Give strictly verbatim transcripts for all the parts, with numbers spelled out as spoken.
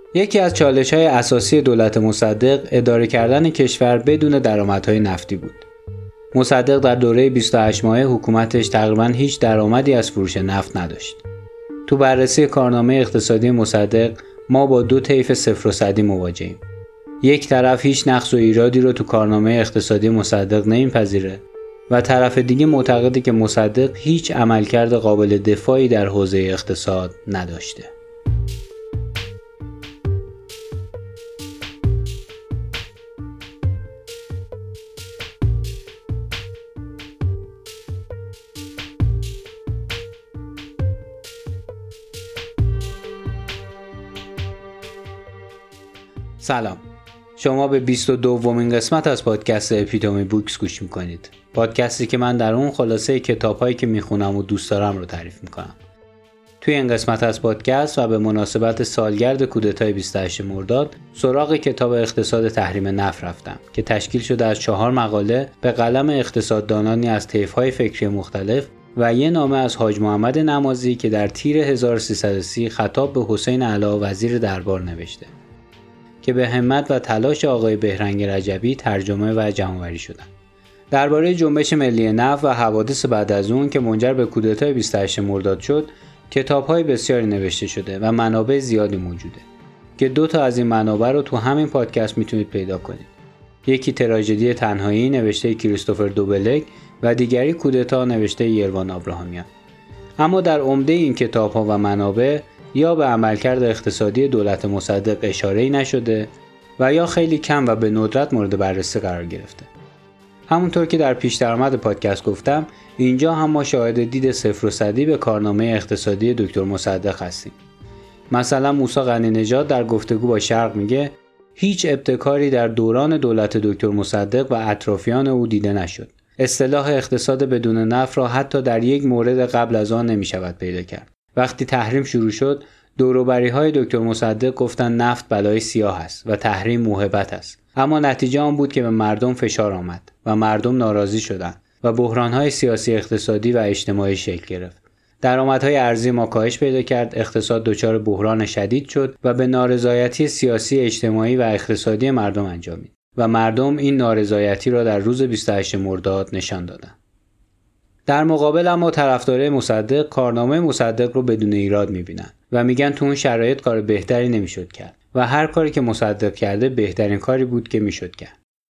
یکی از چالش‌های اساسی دولت مصدق اداره کردن کشور بدون درآمدهای نفتی بود. مصدق در دوره بیست و هشت ماهه حکومتش تقریباً هیچ درآمدی از فروش نفت نداشت. تو بررسی کارنامه اقتصادی مصدق ما با دو طیف صفر و صدی مواجهیم. یک طرف هیچ نقص و ایرادی رو تو کارنامه اقتصادی مصدق نمیپذیره و طرف دیگه معتقده که مصدق هیچ عملکرد قابل دفاعی در حوزه اقتصاد نداشته. سلام، شما به بیست و دومین قسمت از پادکست اپیتومی بوکس گوش میکنید. پادکستی که من در اون خلاصه کتاب‌هایی که میخونم و دوست دارم رو تعریف میکنم. توی این قسمت از پادکست و به مناسبت سالگرد کودتای بیست و هشت مرداد سراغ کتاب اقتصاد تحریم نفت رفتم که تشکیل شده از چهار مقاله به قلم اقتصاددانانی از طیف‌های فکری مختلف و یه نامه از حاج محمد نمازی که در تیر هزار و سیصد و سی خطاب به حسین علا وزیر دربار نوشته که به همت و تلاش آقای بهرنگ رجبی ترجمه و جمع‌آوری شدند. درباره جنبش ملی نفت و حوادث بعد از اون که منجر به کودتای بیست و هشت مرداد شد، کتاب‌های بسیاری نوشته شده و منابع زیادی موجوده که دو تا از این منابع رو تو همین پادکست میتونید پیدا کنید. یکی تراژدی تنهایی نوشته کریستوفر دوبلک و دیگری کودتا نوشته یروان آبراهامیان. اما در عمده این کتاب‌ها و منابع یا به عملکرد اقتصادی دولت مصدق اشاره‌ای نشده و یا خیلی کم و به ندرت مورد بررسی قرار گرفته. همونطور که در پیش درآمد پادکست گفتم، اینجا هم ما شاهد دید صفر و صدی به کارنامه اقتصادی دکتر مصدق هستیم. مثلا موسی غنی نژاد در گفتگو با شرق میگه هیچ ابتکاری در دوران دولت دکتر مصدق و اطرافیان او دیده نشد. اصطلاح اقتصاد بدون نفت را حتی در یک مورد قبل از آن نمیشود پیدا کرد. وقتی تحریم شروع شد، دوروبری‌های دکتر مصدق گفتن نفت بلای سیاه است و تحریم موهبت است. اما نتیجه آن بود که به مردم فشار آمد و مردم ناراضی شدند و بحران‌های سیاسی، اقتصادی و اجتماعی شکل گرفت. درآمدهای ارزی ما کاهش پیدا کرد، اقتصاد دچار بحران شدید شد و به نارضایتی سیاسی، اجتماعی و اقتصادی مردم انجامید و مردم این نارضایتی را در روز بیست و هشت مرداد نشان دادند. در مقابل اما طرفدارای مصدق کارنامه مصدق رو بدون ایراد می‌بینن و میگن تو اون شرایط کار بهتری نمیشد کرد و هر کاری که مصدق کرده بهترین کاری بود که میشد کرد.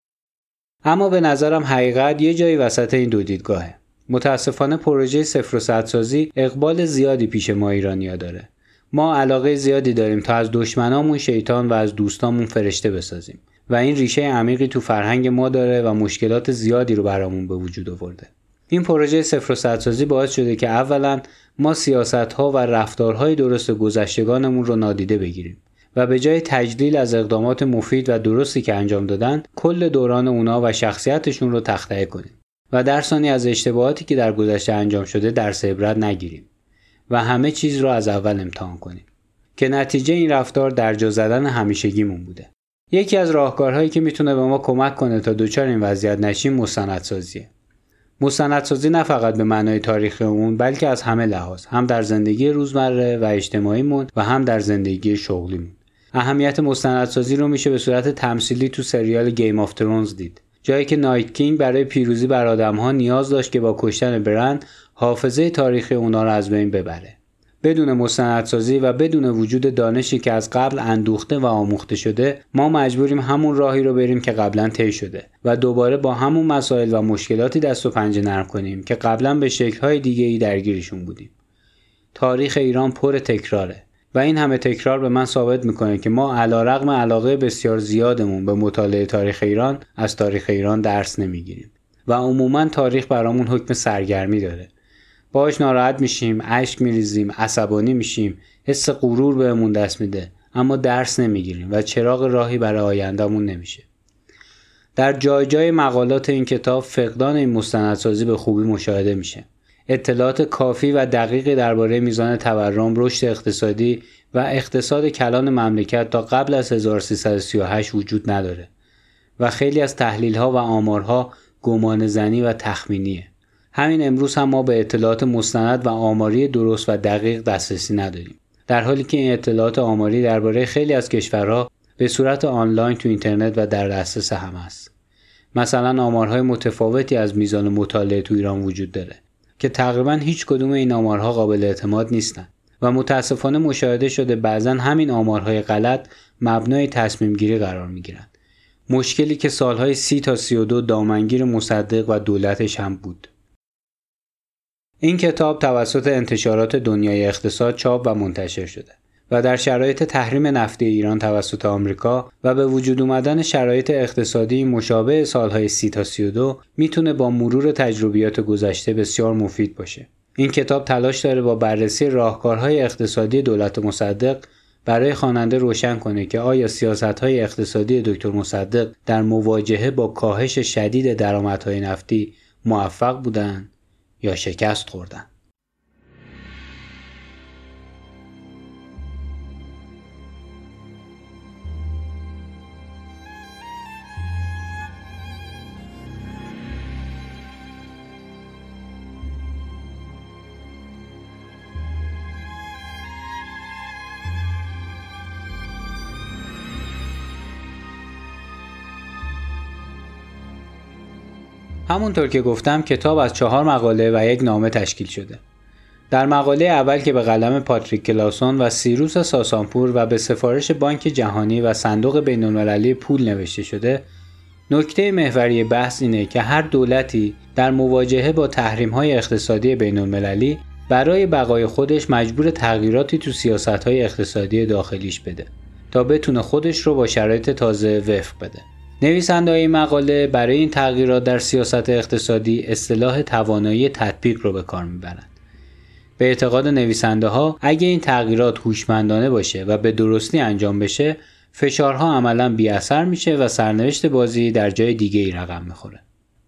اما به نظرم حقیقت یه جایی وسط این دو دیدگاهه. متاسفانه پروژه صفر و صد سازی اقبال زیادی پیش ما ایرانی‌ها داره. ما علاقه زیادی داریم تا از دشمنامون شیطان و از دوستامون فرشته بسازیم و این ریشه عمیقی تو فرهنگ ما داره و مشکلات زیادی رو برامون به وجود آورده. این پروژه صفر و صد سازی باعث شده که اولا ما سیاست‌ها و رفتارهای درست گذشتگانمون رو نادیده بگیریم و به جای تجلیل از اقدامات مفید و درستی که انجام دادن، کل دوران اونا و شخصیتشون رو تخطئه کنیم و در ثانی از اشتباهاتی که در گذشته انجام شده درس عبرت نگیریم و همه چیز رو از اول امتحان کنیم که نتیجه این رفتار درجا زدن همیشگیمون بوده. یکی از راهکارهایی که میتونه به ما کمک کنه تا دچار این وضعیت نشیم مستندسازیه. مستندسازی نه فقط به معنای تاریخی اون، بلکه از همه لحاظ، هم در زندگی روزمره و اجتماعیمون و هم در زندگی شغلیمون. اهمیت مستندسازی رو میشه به صورت تمثیلی تو سریال گیم آف ترونز دید. جایی که نایت کینگ برای پیروزی بر آدم‌ها نیاز داشت که با کشتن برن حافظه تاریخی اونا رو از بین ببره. بدون مستندسازی و بدون وجود دانشی که از قبل اندوخته و آموخته شده، ما مجبوریم همون راهی رو بریم که قبلا طی شده و دوباره با همون مسائل و مشکلاتی دست و پنجه نرم کنیم که قبلا به شکل‌های دیگه‌ای درگیرشون بودیم. تاریخ ایران پر تکراره و این همه تکرار به من ثابت میکنه که ما علیرغم علاقه بسیار زیادمون به مطالعه تاریخ ایران از تاریخ ایران درس نمیگیریم و عموما تاریخ برامون حکم سرگرمی داره. باهاش ناراحت میشیم، اشک میریزیم، عصبانی میشیم، حس غرور بهمون دست میده، اما درس نمیگیریم و چراغ راهی برای آیندهمون نمیشه. در جای جای مقالات این کتاب فقدان این مستندسازی به خوبی مشاهده میشه. اطلاعات کافی و دقیقی درباره میزان تورم، رشد اقتصادی و اقتصاد کلان مملکت تا قبل از هزار و سیصد و سی و هشت وجود نداره و خیلی از تحلیل‌ها و آمارها گمانه‌زنی و تخمینیه. همین امروز هم ما به اطلاعات مستند و آماری درست و دقیق دسترسی نداریم در حالی که این اطلاعات آماری درباره خیلی از کشورها به صورت آنلاین تو اینترنت و در دسترس همه است. مثلا آمارهای متفاوتی از میزان مطالعه تو ایران وجود داره که تقریبا هیچ کدوم این آمارها قابل اعتماد نیستن و متاسفانه مشاهده شده بعضا همین آمارهای غلط مبنای تصمیم گیری قرار میگیرن. مشکلی که سالهای سی تا سی و دو دامنگیر مصدق و دولتش هم بود. این کتاب توسط انتشارات دنیای اقتصاد چاپ و منتشر شده و در شرایط تحریم نفتی ایران توسط آمریکا و به وجود اومدن شرایط اقتصادی مشابه سالهای سی تا سی و دو میتونه با مرور تجربیات گذشته بسیار مفید باشه. این کتاب تلاش داره با بررسی راهکارهای اقتصادی دولت مصدق برای خواننده روشن کنه که آیا سیاست‌های اقتصادی دکتر مصدق در مواجهه با کاهش شدید درآمدهای نفتی موفق بودن یا شکست خوردن. همونطور که گفتم کتاب از چهار مقاله و یک نامه تشکیل شده. در مقاله اول که به قلم پاتریک کلاسون و سیروس ساسانپور و به سفارش بانک جهانی و صندوق بین‌المللی پول نوشته شده، نکته محوری بحث اینه که هر دولتی در مواجهه با تحریم‌های اقتصادی بین‌المللی برای بقای خودش مجبور تغییراتی تو سیاست‌های اقتصادی داخلیش بده تا بتونه خودش رو با شرایط تازه وفق بده. نویسنده این مقاله برای این تغییرات در سیاست اقتصادی اصطلاح توانایی تطبیق رو به کار میبرند. به اعتقاد نویسنده ها اگه این تغییرات هوشمندانه باشه و به درستی انجام بشه، فشارها عملاً بی اثر میشه و سرنوشت بازی در جای دیگه ای رقم میخوره.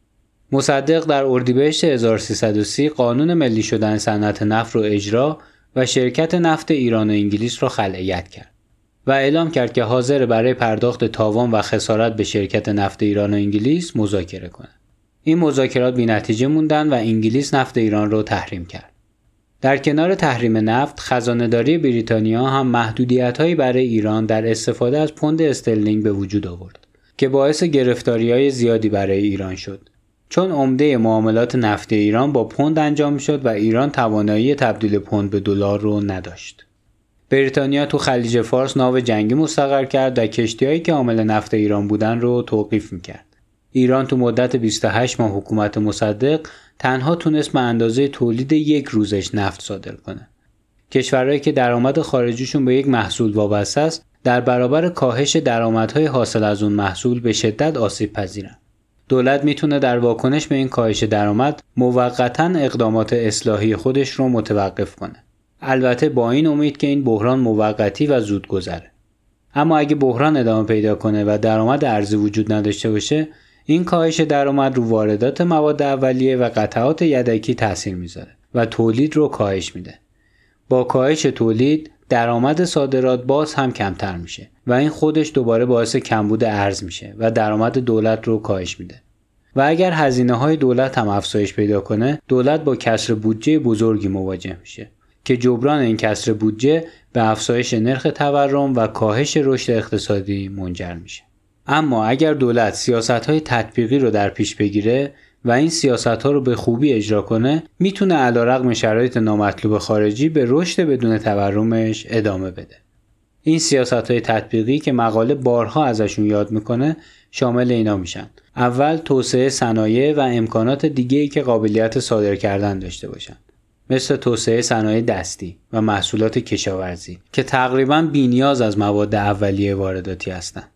مصدق در اردیبهشت هزار و سیصد و سی قانون ملی شدن صنعت نفت رو اجرا و شرکت نفت ایران و انگلیس رو خلع کرد و اعلام کرد که حاضر برای پرداخت تاوان و خسارت به شرکت نفت ایران و انگلیس مذاکره کنه. این مذاکرات بی‌نتیجه موندن و انگلیس نفت ایران رو تحریم کرد. در کنار تحریم نفت، خزانه‌داری بریتانیا هم محدودیت‌هایی برای ایران در استفاده از پوند استرلینگ به وجود آورد که باعث گرفتاری‌های زیادی برای ایران شد. چون عمده معاملات نفتی ایران با پوند انجام می‌شد و ایران توانایی تبدیل پوند به دلار رو نداشت. بریتانیا تو خلیج فارس ناو جنگی مستقر کرد و کشتی‌هایی که حامل نفت ایران بودن رو توقیف می‌کرد. ایران تو مدت بیست و هشت ماه حکومت مصدق تنها تونست به اندازه تولید یک روزش نفت صادر کنه. کشورهایی که درآمد خارجیشون به یک محصول وابسته است، در برابر کاهش درآمدهای حاصل از اون محصول به شدت آسیب پذیرن. دولت میتونه در واکنش به این کاهش درآمد موقتاً اقدامات اصلاحی خودش رو متوقف کنه. البته با این امید که این بحران موقتی و زود گذره. اما اگه بحران ادامه پیدا کنه و درآمد ارزی وجود نداشته باشه، این کاهش درآمد رو واردات مواد اولیه و قطعات یدکی تاثیر میذاره و تولید رو کاهش میده. با کاهش تولید، درآمد صادرات باز هم کمتر میشه و این خودش دوباره باعث کمبود ارز میشه و درآمد دولت رو کاهش میده. و اگر هزینه‌های دولت هم افزایش پیدا کنه، دولت با کسر بودجه بزرگی مواجه میشه که جبران این کسر بودجه به افزایش نرخ تورم و کاهش رشد اقتصادی منجر میشه. اما اگر دولت سیاست‌های تطبیقی رو در پیش بگیره و این سیاست‌ها رو به خوبی اجرا کنه، میتونه علیرغم شرایط نامطلوب خارجی به رشد بدون تورمش ادامه بده. این سیاست‌های تطبیقی که مقاله بارها ازشون یاد میکنه شامل اینا میشن: اول، توسعه صنایع و امکانات دیگه‌ای که قابلیت صادر کردن داشته باشن، مثل توسعه صنایع دستی و محصولات کشاورزی که تقریباً بی‌نیاز از مواد اولیه وارداتی هستند.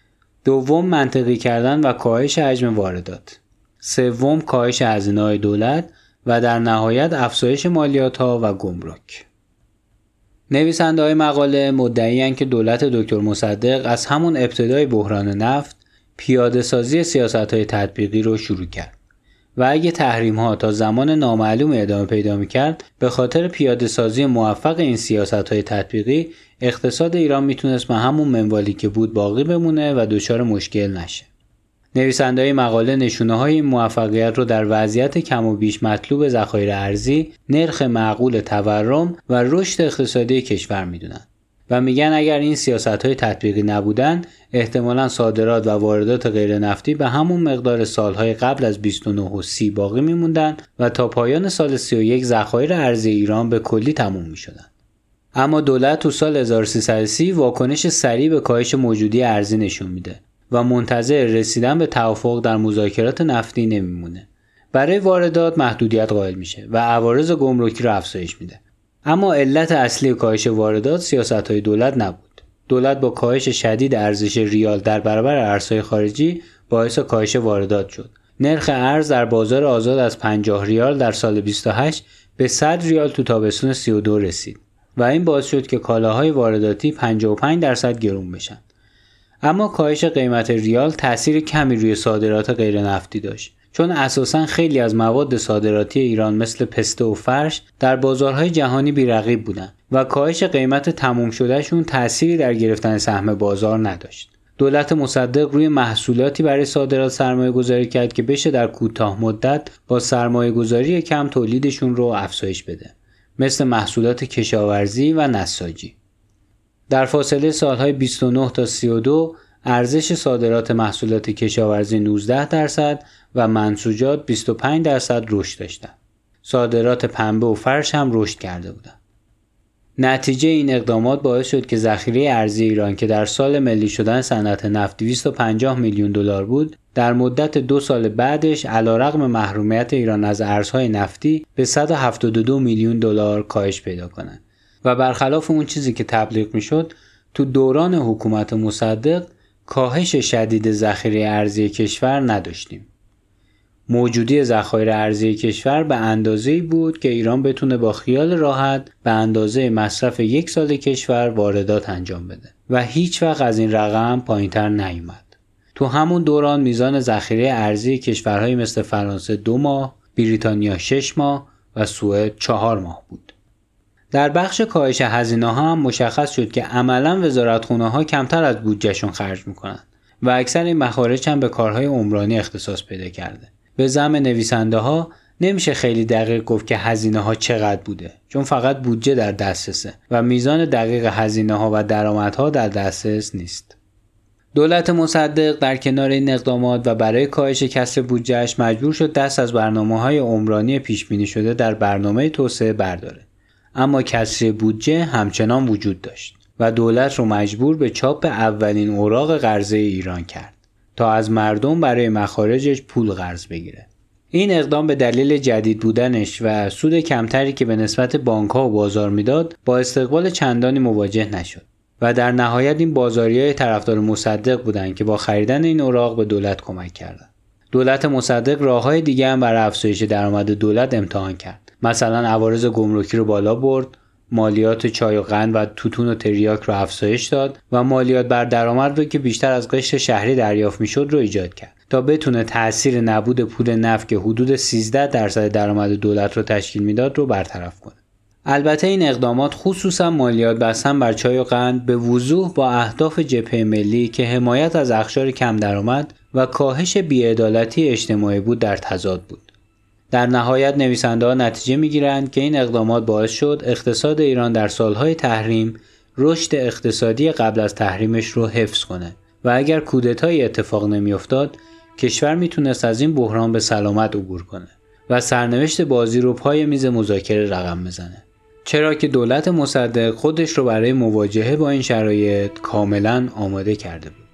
دوم، منطقی کردن و کاهش حجم واردات. سوم، کاهش هزینه‌های دولت و در نهایت افزایش مالیات‌ها و گمرک. نویسنده‌های مقاله مدعی‌اند که دولت دکتر مصدق از همون ابتدای بحران نفت پیاده‌سازی سیاست‌های تطبیقی رو شروع کرد و اگه تحریم‌ها تا زمان نامعلوم ادامه پیدا می‌کرد، به خاطر پیاده‌سازی موفق این سیاست‌های تطبیقی اقتصاد ایران میتونست به همون منوالی که بود باقی بمونه و دچار مشکل نشه. نویسنده‌های مقاله نشونه‌های این موفقیت رو در وضعیت کم و بیش مطلوب ذخایر ارزی، نرخ معقول تورم و رشد اقتصادی کشور میدونن و میگن اگر این سیاست‌های تطبیقی نبودن، احتمالاً صادرات و واردات غیر نفتی به همون مقدار سالهای قبل از بیست و نه و سی باقی میموندن و تا پایان سال سی و یک ذخایر ارزی ایران به کلی تموم میشدن. اما دولت تو سال هزار و سیصد و سی واکنش سریع به کاهش موجودی ارزی نشون میده و منتظر رسیدن به توافق در مذاکرات نفتی نمیمونه. برای واردات محدودیت قائل میشه و عوارض گمرکی رو افزایش میده. اما علت اصلی کاهش واردات سیاست‌های دولت نبود. دولت با کاهش شدید ارزش ریال در برابر ارزهای خارجی باعث کاهش واردات شد. نرخ ارز در بازار آزاد از پنجاه ریال در سال بیست و هشت به صد ریال تو تابستون سی و دو رسید و این باعث شد که کالاهای وارداتی پنجاه و پنج درصد گرون بشن. اما کاهش قیمت ریال تأثیر کمی روی صادرات غیر نفتی داشت، چون اساساً خیلی از مواد صادراتی ایران مثل پسته و فرش در بازارهای جهانی بی‌رقیب بودن و کاهش قیمت تموم شدهشون تأثیری در گرفتن سهم بازار نداشت. دولت مصدق روی محصولاتی برای صادرات سرمایه گذاری کرد که بشه در کوتاه مدت با سرمایه گذاری کم تولیدشون رو افزایش بده، مثل محصولات کشاورزی و نساجی. در فاصله سالهای بیست و نه تا سی و دو ارزش صادرات محصولات کشاورزی نوزده درصد و منسوجات بیست و پنج درصد رشد داشتند. صادرات پنبه و فرش هم رشد کرده بودند. نتیجه این اقدامات باعث شد که ذخیره ارزی ایران که در سال ملی شدن صنعت نفت دویست و پنجاه میلیون دلار بود، در مدت دو سال بعدش علیرغم محرومیت ایران از ارزهای نفتی به صد و هفتاد و دو میلیون دلار کاهش پیدا کنه. و برخلاف اون چیزی که تبلیغ میشد، تو دوران حکومت مصدق کاهش شدید ذخیره ارزی کشور نداشتیم. موجودی ذخایر ارزی کشور به اندازه‌ای بود که ایران بتونه با خیال راحت به اندازه مصرف یک سال کشور واردات انجام بده و هیچ وقت از این رقم پایین‌تر نیومد. تو همون دوران میزان ذخیره ارزی کشورهای مثل فرانسه دو ماه، بریتانیا شش ماه و سوئد چهار ماه بود. در بخش کاهش هزینه‌ها هم مشخص شد که عملاً وزارتخونه‌ها کمتر از بودجهشون خرج میکنن و اکثر این مخارج هم به کارهای عمرانی اختصاص پیدا کرده. به زعم نویسنده‌ها نمیشه خیلی دقیق گفت که هزینه‌ها چقدر بوده، چون فقط بودجه در دسترسه و میزان دقیق هزینه‌ها و درآمدها در دسترس نیست. دولت مصدق در کنار این اقدامات و برای کاهش کسر بودجهش مجبور شد دست از برنامه‌های عمرانی پیش‌بینی شده در برنامه توسعه برداره. اما کسری بودجه همچنان وجود داشت و دولت رو مجبور به چاپ اولین اوراق قرضه ایران کرد تا از مردم برای مخارجش پول قرض بگیره. این اقدام به دلیل جدید بودنش و سود کمتری که به نسبت بانک‌ها و بازار میداد با استقبال چندانی مواجه نشد و در نهایت این بازاریای طرفدار مصدق بودند که با خریدن این اوراق به دولت کمک کردند. دولت مصدق راه‌های دیگه هم برای افزایش درآمد دولت امتحان کرد. مثلا عوارض گمرکی رو بالا برد، مالیات چای و قند و توتون و تریاک رو افزایش داد و مالیات بر درآمد رو که بیشتر از قشر شهری دریافت میشد رو ایجاد کرد تا بتونه تأثیر نبود پول نفت که حدود سیزده درصد درآمد دولت رو تشکیل میداد رو برطرف کنه. البته این اقدامات خصوصا مالیات بستن بر چای و قند به وضوح با اهداف جبهه ملی که حمایت از اقشار کم درآمد و کاهش بی‌عدالتی اجتماعی بود در تضاد بود. در نهایت نویسنده‌ها نتیجه می‌گیرند که این اقدامات باعث شد اقتصاد ایران در سالهای تحریم رشد اقتصادی قبل از تحریمش رو حفظ کنه و اگر کودتایی اتفاق نمی‌افتاد کشور میتونست از این بحران به سلامت عبور کنه و سرنوشت بازی رو پای میز مذاکره رقم بزنه. چرا که دولت مصدق خودش رو برای مواجهه با این شرایط کاملاً آماده کرده بود.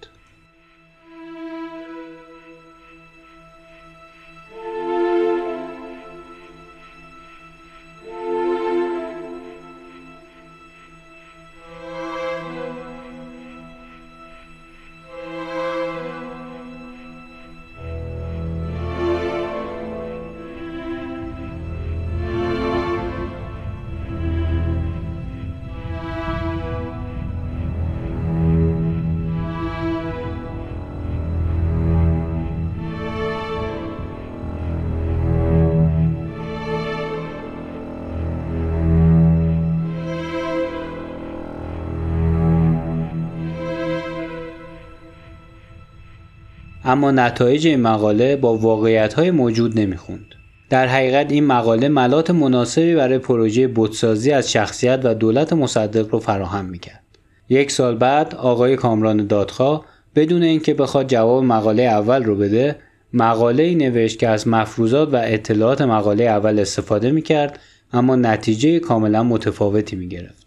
اما نتایج این مقاله با واقعیت‌های موجود نمیخوند. در حقیقت این مقاله ملات مناسبی برای پروژه بت‌سازی از شخصیت و دولت مصدق رو فراهم میکرد. یک سال بعد آقای کامران دادخواه بدون اینکه بخواد جواب مقاله اول رو بده، مقاله‌ای نوشت که از مفروضات و اطلاعات مقاله اول استفاده میکرد اما نتیجه کاملا متفاوتی میگرفت.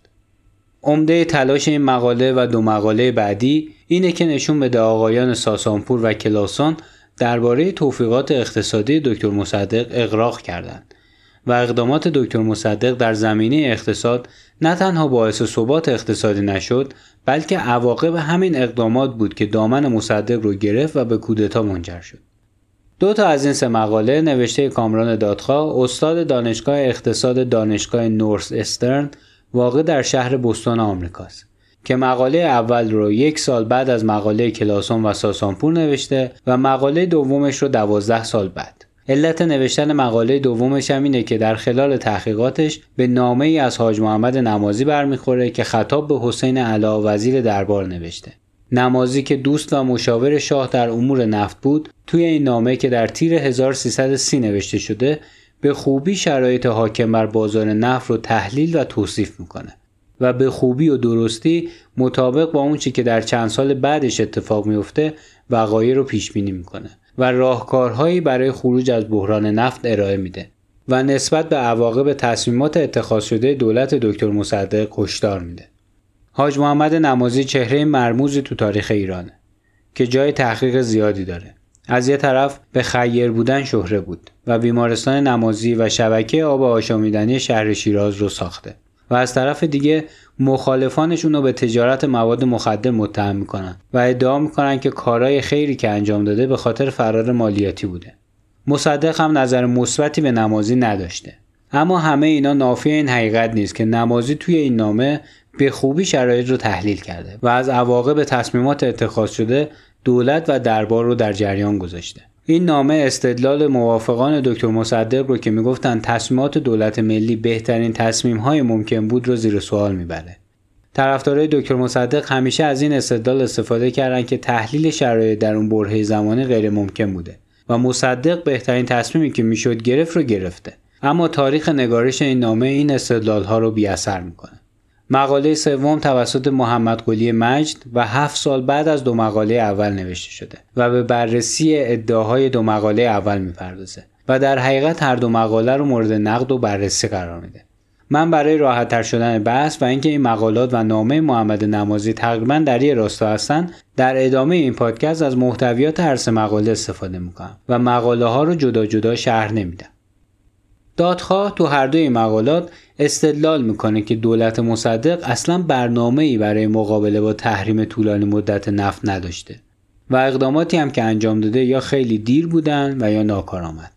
عمده تلاش این مقاله و دو مقاله بعدی اینه که نشون بده آقایان ساسانپور و کلاسون درباره توفیقات اقتصادی دکتر مصدق اغراق کردند و اقدامات دکتر مصدق در زمینه اقتصاد نه تنها باعث ثبات اقتصادی نشد، بلکه عواقب همین اقدامات بود که دامن مصدق رو گرفت و به کودتا منجر شد. دو تا از این سه مقاله نوشته کامران دادخواه، استاد دانشگاه اقتصاد دانشگاه نورث استرن واقع در شهر بوستون آمریکاست، که مقاله اول رو یک سال بعد از مقاله کلاسون و ساسانپور نوشته و مقاله دومش رو دوازده سال بعد. علت نوشتن مقاله دومش هم اینه که در خلال تحقیقاتش به نامه ای از حاج محمد نمازی برمیخوره که خطاب به حسین علا وزیر دربار نوشته. نمازی که دوست و مشاور شاه در امور نفت بود، توی این نامه که در تیر هزار و سیصد و سی نوشته شده به خوبی شرایط حاکم بر بازار نفت رو تحلیل و توصیف میکنه و به خوبی و درستی مطابق با اون چی که در چند سال بعدش اتفاق میفته وقایع رو پیش بینی میکنه و راهکارهایی برای خروج از بحران نفت ارائه میده و نسبت به عواقب تصمیمات اتخاذ شده دولت دکتر مصدق هشدار میده. حاج محمد نمازی چهره مرموزی تو تاریخ ایرانه که جای تحقیق زیادی داره. از یه طرف به خیر بودن شهره بود و بیمارستان نمازی و شبکه آب آشامیدنی شهر شیراز رو ساخته و از طرف دیگه مخالفانش اونو به تجارت مواد مخدر متهم میکنن و ادعا میکنن که کارهای خیری که انجام داده به خاطر فرار مالیاتی بوده. مصدق هم نظر مثبتی به نمازی نداشته. اما همه اینا نافی این حقیقت نیست که نمازی توی این نامه به خوبی شرایط رو تحلیل کرده و از عواقب تصمیمات اتخاذ شده دولت و دربار رو در جریان گذاشته. این نامه استدلال موافقان دکتر مصدق رو که میگفتن تصمیمات دولت ملی بهترین تصمیم‌های ممکن بود رو زیر سوال میبره. طرفدارای دکتر مصدق همیشه از این استدلال استفاده کردن که تحلیل شرایط در اون برهه زمانی غیر ممکن بوده و مصدق بهترین تصمیمی که میشد گرفت رو گرفته. اما تاریخ نگارش این نامه این استدلال‌ها رو بی‌اثر میکنه. مقاله سوم توسط محمد قلی مجد و هفت سال بعد از دو مقاله اول نوشته شده و به بررسی ادعاهای دو مقاله اول میپردازه و در حقیقت هر دو مقاله رو مورد نقد و بررسی قرار میده. من برای راحت تر شدن بحث و اینکه این مقالات و نامه محمد نمازی تقریبا در یک راستا هستن، در ادامه این پادکست از محتویات هر سه مقاله استفاده میکنم و مقاله ها رو جدا جدا شرح نمیدم. دادخواه تو هر دوی مقالات استدلال میکنه که دولت مصدق اصلا برنامه‌ای برای مقابله با تحریم طولانی مدت نفت نداشته و اقداماتی هم که انجام داده یا خیلی دیر بودن و یا ناکارآمد.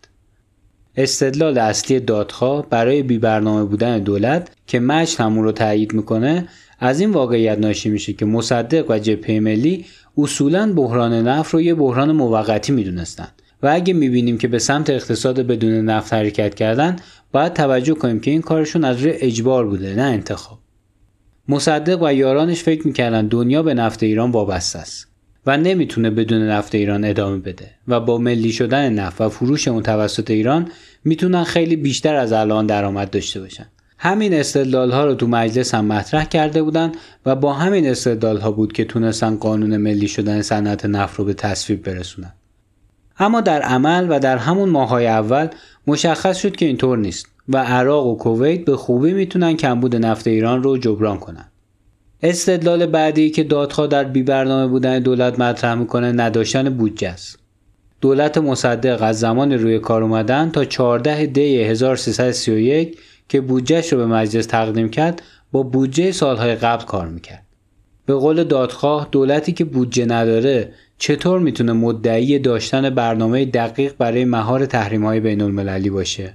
استدلال اصلی دادخواه برای بی برنامه بودن دولت که مجد همون رو تایید میکنه از این واقعیت ناشی میشه که مصدق و جبهه ملی اصولاً بحران نفت رو یه بحران موقتی میدونستن و اگه میبینیم که به سمت اقتصاد بدون نفت حرکت کردن باید توجه کنیم که این کارشون از روی اجبار بوده نه انتخاب. مصدق و یارانش فکر میکردن دنیا به نفت ایران وابسته است و نمیتونه بدون نفت ایران ادامه بده و با ملی شدن نفت و فروش اون توسط ایران میتونن خیلی بیشتر از الان درآمد داشته باشن. همین استدلال ها رو تو مجلس هم مطرح کرده بودن و با همین استدلال ها بود که تونستن قانون ملی شدن صنعت نفت رو به تصویب برسونن. اما در عمل و در همون ماه‌های اول مشخص شد که اینطور نیست و عراق و کویت به خوبی میتونن کمبود نفت ایران رو جبران کنن. استدلال بعدی که دادخواه در بی برنامه بودن دولت مطرح میکنه نداشتن بودجه است. دولت مصدق از زمان روی کار اومدن تا چهاردهم دی هزار و سیصد و سی و یک که بودجهش رو به مجلس تقدیم کرد با بودجه سالهای قبل کار میکرد. به قول دادخواه دولتی که بودجه نداره چطور میتونه مدعی داشتن برنامه دقیق برای مهار تحریم‌های بین‌المللی باشه؟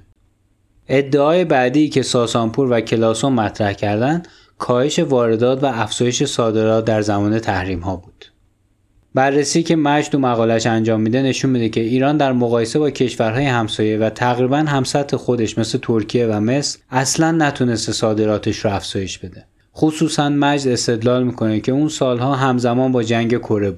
ادعای بعدی که ساسانپور و کلاسون مطرح کردن کاهش واردات و افزایش صادرات در زمان تحریم‌ها بود. بررسی که مجد و مقالش انجام میده نشون میده که ایران در مقایسه با کشورهای همسایه و تقریباً همسطح خودش مثل ترکیه و مصر اصلاً نتونسته صادراتش رو افزایش بده. خصوصاً مجد استدلال میکنه که اون سالها همزمان با جنگ کره بود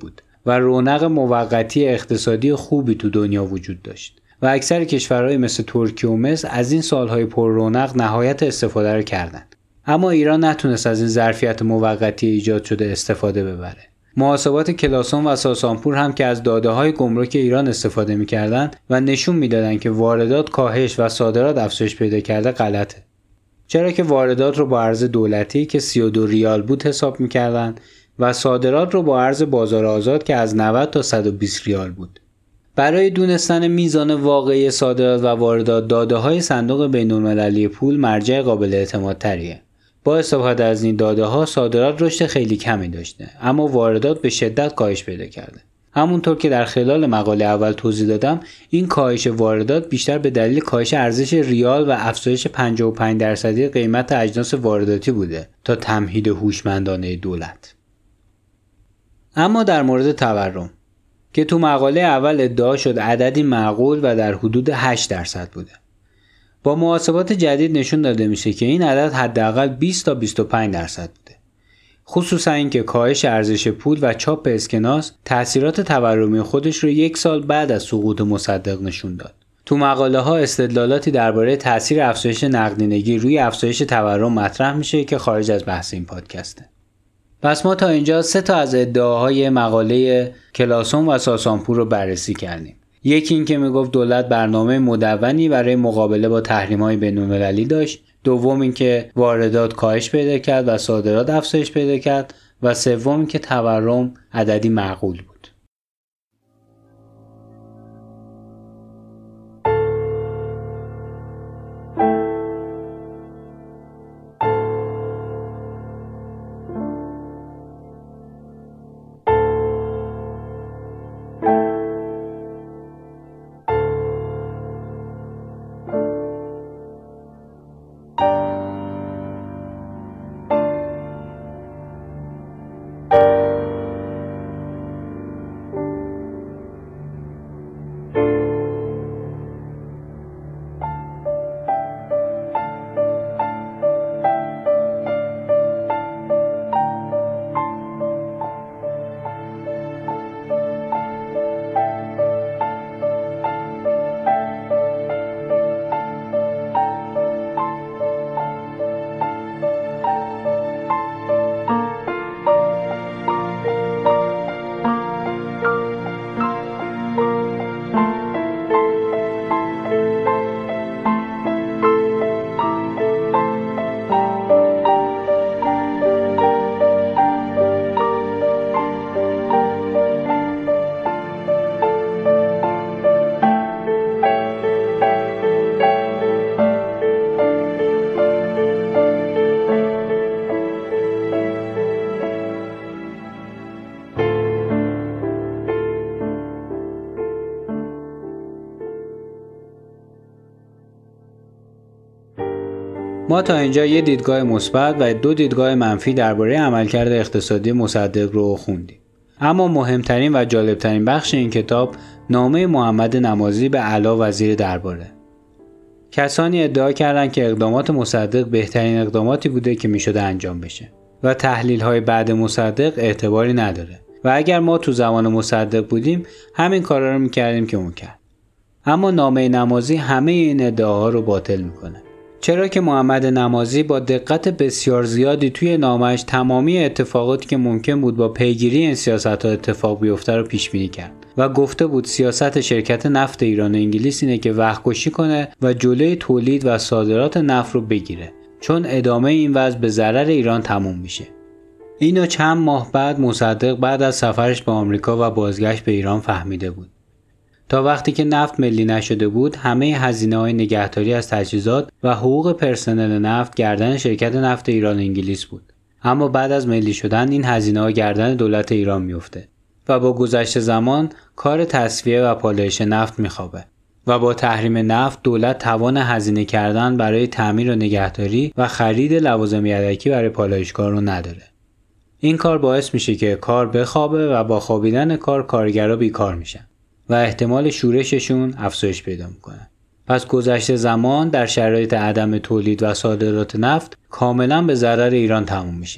و رونق موقتی اقتصادی خوبی تو دنیا وجود داشت و اکثر کشورهای مثل ترکیه و مصر از این سالهای پر رونق نهایت استفاده رو کردند. اما ایران نتونست از این ظرفیت موقتی ایجاد شده استفاده ببره. محاسبات کلاسون و ساسانپور هم که از داده‌های گمرک ایران استفاده می‌کردند و نشون می‌دادند که واردات کاهش و صادرات افزایش پیدا کرده غلطه. چرا که واردات رو با ارز دولتی که سی و دو ریال بود حساب می‌کردند و صادرات رو با ارز بازار آزاد که از نود تا صد و بیست ریال بود. برای دونستن میزان واقعی صادرات و واردات داده‌های صندوق بین‌المللی پول مرجع قابل اعتمادتریه. با استفاده از این داده‌ها صادرات رشد خیلی کمی داشته اما واردات به شدت کاهش پیدا کرده. همونطور که در خلال مقاله اول توضیح دادم، این کاهش واردات بیشتر به دلیل کاهش ارزش ریال و افزایش پنجاه و پنج درصدی قیمت اجناس وارداتی بوده تا تمهید هوشمندانه دولت. اما در مورد تورم که تو مقاله اول ادعا شد عددی معقول و در حدود هشت درصد بوده. با محاسبات جدید نشون داده میشه که این عدد حداقل بیست تا بیست و پنج درصد بوده. خصوصا اینکه کاهش ارزش پول و چاپ اسکناس تأثیرات تورمی خودش رو یک سال بعد از سقوط مصدق نشون داد. تو مقاله ها استدلالاتی درباره تأثیر افزایش نقدینگی روی افزایش تورم مطرح میشه که خارج از بحث این پادکسته. پس ما تا اینجا سه تا از ادعاهای مقاله کلاسون و ساسانپور رو بررسی کردیم. یکی این که میگفت دولت برنامه مدونی برای مقابله با تحریم‌های بین‌المللی داشت، دوم این که واردات کاهش پیدا کرد و صادرات افزایش پیدا کرد و سوم این که تورم عددی معقول بود. ما تا اینجا یه دیدگاه مثبت و دو دیدگاه منفی درباره عملکرد اقتصادی مصدق رو خوندیم. اما مهمترین و جالبترین بخش این کتاب نامه محمد نمازی به اعلی وزیر درباره. کسانی ادعا کردند که اقدامات مصدق بهترین اقداماتی بوده که میشده انجام بشه و تحلیل‌های بعد مصدق اعتباری نداره و اگر ما تو زمان مصدق بودیم همین کارا رو میکردیم که اون کرد. اما نامه نمازی همه این ادعاها رو باطل میکنه. چرا که محمد نمازی با دقت بسیار زیادی توی نامش تمامی اتفاقاتی که ممکن بود با پیگیری این سیاست‌ها اتفاق بیفته رو پیش بینی کرد و گفته بود سیاست شرکت نفت ایران و انگلیس اینه که وقت‌کشی کنه و جلوی تولید و صادرات نفت رو بگیره، چون ادامه این وضع به ضرر ایران تموم میشه. اینو چند ماه بعد مصدق بعد از سفرش به آمریکا و بازگشت به ایران فهمیده بود. تا وقتی که نفت ملی نشده بود همه هزینه‌های نگهداری از تجهیزات و حقوق پرسنل نفت گردن شرکت نفت ایران انگلیس بود. اما بعد از ملی شدن این هزینه‌ها گردن دولت ایران میفته و با گذشت زمان کار تصفیه و پالایش نفت میخوابه و با تحریم نفت دولت توان هزینه کردن برای تعمیر و نگهداری و خرید لوازم یدکی برای پالایشگاه رو نداره. این کار باعث میشه که کار بخوابه و با خوابیدن کار کارگرها بیکار میشن و احتمال شورششون افزایش پیدا میکنه. پس گذشت زمان در شرایط عدم تولید و صادرات نفت کاملا به ضرر ایران تموم میشه.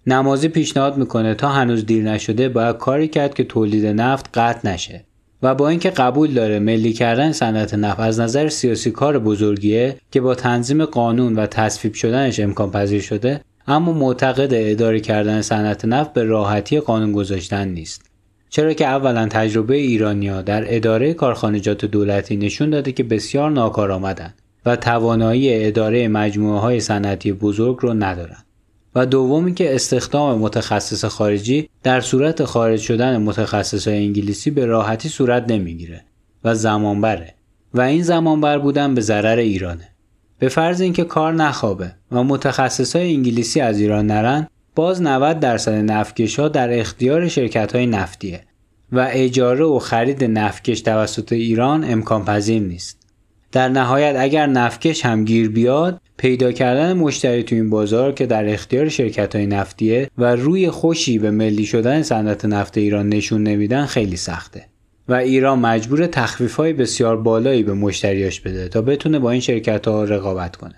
نمازی پیشنهاد میکنه تا هنوز دیر نشده باید کاری کرد که تولید نفت قطع نشه و با اینکه قبول داره ملی کردن صنعت نفت از نظر سیاسی کار بزرگیه که با تنظیم قانون و تصویب شدنش امکان پذیر شده، اما معتقد اداره کردن صنعت نفت به راحتی قانون گذاشتن نیست. چرا که اولا تجربه ایرانی‌ها در اداره کارخانجات دولتی نشون داده که بسیار ناکارآمدند و توانایی اداره مجموعه‌های صنعتی بزرگ رو ندارند. و دومی که استخدام متخصص خارجی در صورت خارج شدن متخصصای انگلیسی به راحتی صورت نمیگیره و زمان بره و این زمان بر بودن به ضرر ایرانه. به فرض اینکه کار نخوابه و متخصصای انگلیسی از ایران نرن، باز نود درصد نفتکش‌ها در اختیار شرکت‌های نفتیه و اجاره و خرید نفتکش توسط ایران امکان پذیر نیست. در نهایت اگر نفتکش هم گیر بیاد، پیدا کردن مشتری تو این بازار که در اختیار شرکت‌های نفتیه و روی خوشی به ملی شدن صنعت نفت ایران نشون نمیدن خیلی سخته و ایران مجبور تخفیف‌های بسیار بالایی به مشتریاش بده تا بتونه با این شرکت‌ها رقابت کنه.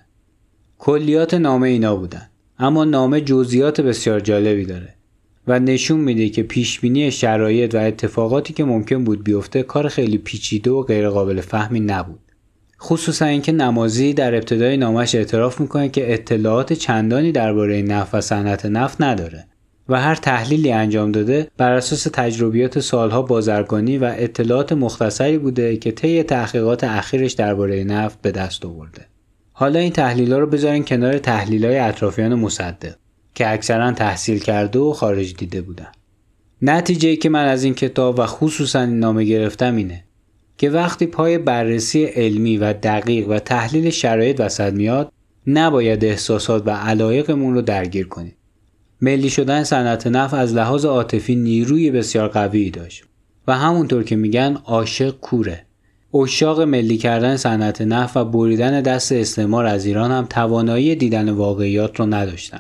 کلیات نامه اینا بودن، اما نامه جزئیات بسیار جالبی داره و نشون میده که پیشبینی شرایط و اتفاقاتی که ممکن بود بیفته کار خیلی پیچیده و غیر قابل فهمی نبود. خصوصا اینکه نمازی در ابتدای نامش اعتراف میکنه که اطلاعات چندانی درباره نفت و صنعت نفت نداره و هر تحلیلی انجام داده بر اساس تجربیات سالها بازرگانی و اطلاعات مختصری بوده که طی تحقیقات اخیرش درباره نفت به دست آورده. حالا این تحلیل‌ها رو بذارین کنار تحلیل‌های اطرافیان مصدق که اکثرا تحصیل کرده و خارج دیده بودن. نتیجه‌ای که من از این کتاب و خصوصا این نامه گرفتم اینه که وقتی پای بررسی علمی و دقیق و تحلیل شرایط وسط میاد، نباید احساسات و علایقمون رو درگیر کنیم. ملی شدن صنعت نفت از لحاظ عاطفی نیروی بسیار قوی داشت و همونطور که میگن عاشق کوره. عشاق ملی کردن صنعت نفت و بریدن دست استعمار از ایران هم توانایی دیدن واقعیات رو نداشتن.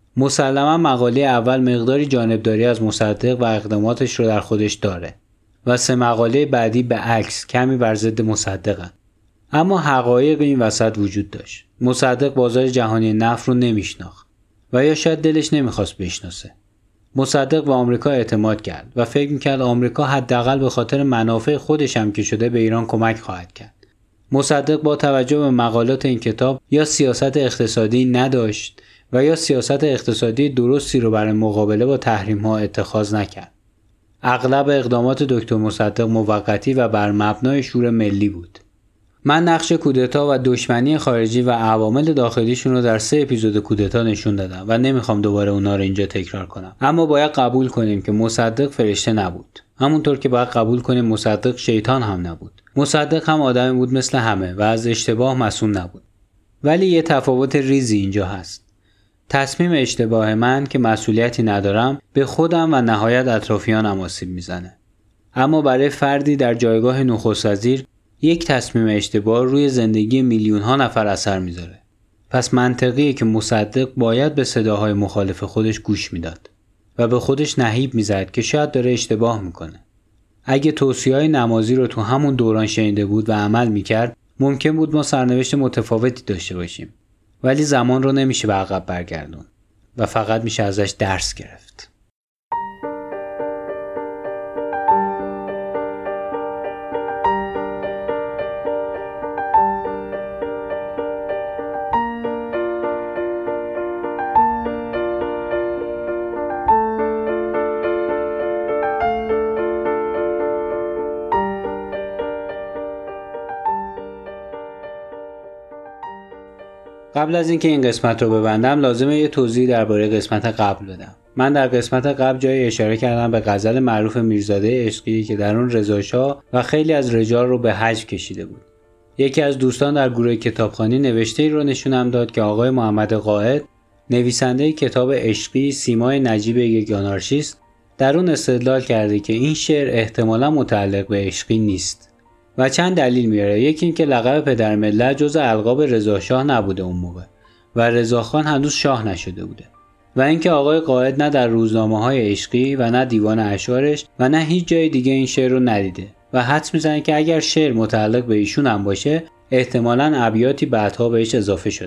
مسلما مقاله اول مقداری جانبداری از مصدق و اقداماتش رو در خودش داره و سه مقاله بعدی به عکس کمی بر ضد مصدقن. اما حقایق این وسط وجود داشت. مصدق بازار جهانی نفت رو نمیشناخت و یا شاید دلش نمیخواست بشناسه. مصدق به آمریکا اعتماد کرد و فکر میکرد آمریکا حداقل به خاطر منافع خودش هم که شده به ایران کمک خواهد کرد. مصدق با توجه به مقالات این کتاب یا سیاست اقتصادی نداشت و یا سیاست اقتصادی درستی رو برای مقابله با تحریم‌ها اتخاذ نکرد. اغلب اقدامات دکتر مصدق موقتی و بر مبنای شور ملی بود. من نقش کودتا و دشمنی خارجی و عوامل داخلیشون رو در سه اپیزود کودتا نشون دادم و نمیخوام دوباره اونا رو اینجا تکرار کنم. اما باید قبول کنیم که مصدق فرشته نبود. همونطور که باید قبول کنیم مصدق شیطان هم نبود. مصدق هم آدمی بود مثل همه و از اشتباه معصوم نبود. ولی یه تفاوت ریزی اینجا هست. تصمیم اشتباه من که مسئولیتی ندارم به خودم و نهایت اطرافیانم آسیب میزنه. اما برای فردی در جایگاه نخست وزیر یک تصمیم اشتباه روی زندگی میلیون ها نفر اثر میذاره. پس منطقیه که مصدق باید به صداهای مخالف خودش گوش میداد و به خودش نهیب میزد که شاید داره اشتباه میکنه. اگه توصیه‌های نمازی رو تو همون دوران شنیده بود و عمل میکرد، ممکن بود ما سرنوشت متفاوتی داشته باشیم. ولی زمان رو نمیشه به عقب برگردون و فقط میشه ازش درس گرفت. قبل از اینکه این قسمت رو ببندم لازمه یه توضیح درباره قسمت قبل بدم. من در قسمت قبل جای اشاره کردم به غزل معروف میرزاده عشقی که در اون رضا شاه و خیلی از رجال رو به حج کشیده بود. یکی از دوستان در گروه کتابخوانی نوشته‌ای رو نشونم داد که آقای محمد قائد، نویسنده کتاب عشقی سیمای نجیب یک آنارشیست، در اون استدلال کرده که این شعر احتمالاً متعلق به عشقی نیست. و چند دلیل میاره. یکی این که لقب پدر ملت جز القاب رضا شاه نبوده اون موقع و رضا خان هنوز شاه نشده بوده و اینکه آقای قائد نه در روزنامه‌های عشقی و نه دیوان اشعارش و نه هیچ جای دیگه این شعر رو ندیده و حدس میزنه که اگر شعر متعلق به ایشون هم باشه احتمالاً ابیاتی بعدها بهش اضافه شده.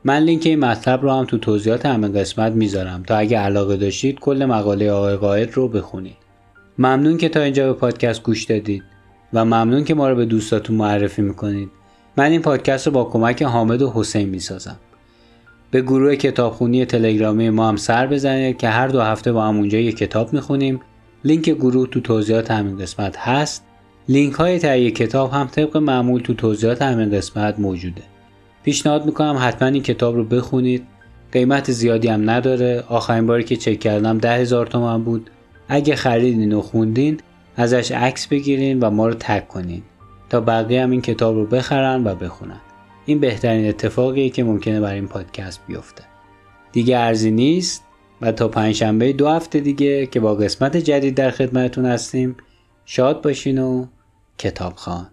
من لینک این مطلب رو هم تو توضیحات همین قسمت میذارم تا اگه علاقه داشتید کل مقاله آقای قائد رو بخونید. ممنون که تا اینجا به پادکست گوش دادید و ممنون که ما رو به دوستاتون معرفی میکنید. من این پادکست رو با کمک حامد و حسین میسازم. به گروه کتابخونی تلگرامی ما هم سر بزنید که هر دو هفته با هم اونجا یک کتاب میخونیم. لینک گروه تو توضیحات همین قسمت هست. لینک های تهیه کتاب هم طبق معمول تو توضیحات همین قسمت موجوده. پیشنهاد میکنم حتما این کتاب رو بخونید. قیمت زیادی هم نداره. آخرین باری که چک کردم ده هزار تومان بود. اگه خریدین و خوندین ازش عکس بگیرین و ما رو تگ کنین تا بقیه هم این کتاب رو بخرن و بخونن. این بهترین اتفاقیه که ممکنه برای این پادکست بیفته. دیگه ارزی نیست و تا پنجشنبه دو هفته دیگه که با قسمت جدید در خدمتتون هستیم. شاد باشین و کتاب خوان.